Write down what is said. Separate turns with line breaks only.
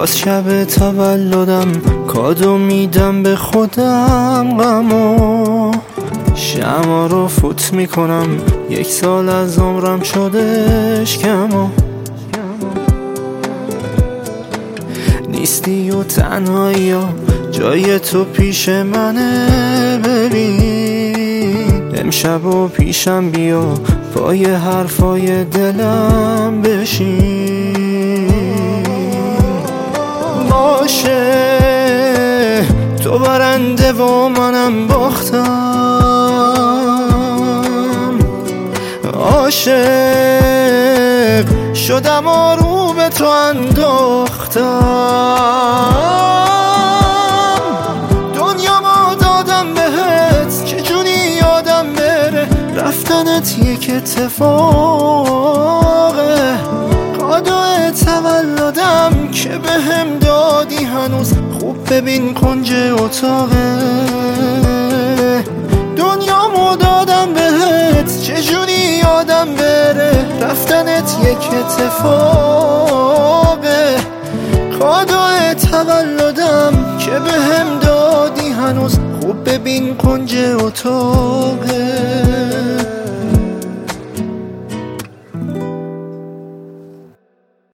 باز شب تولدم کادو میدم به خودم غمو شمع رو فوت میکنم 1 سال از عمرم شدش کمو نیستی و تنهایی ها جای تو پیش منه ببین امشب و پیشم بیا پای حرفای دلم بشین باشه تو برنده و منم باختم عاشق شدم و رو به تو انداختم دنیامو دادم بهت چجوری یادم بره رفتنت یک اتفاقه کادو تولدم که بهم دادی هنوز خوب ببین کنج اتاقه دنیامو دادم بهت چجوری یادم بره رفتنت یک اتفاقه کادو تولدم که بهم دادی هنوز خوب ببین کنج اتاقه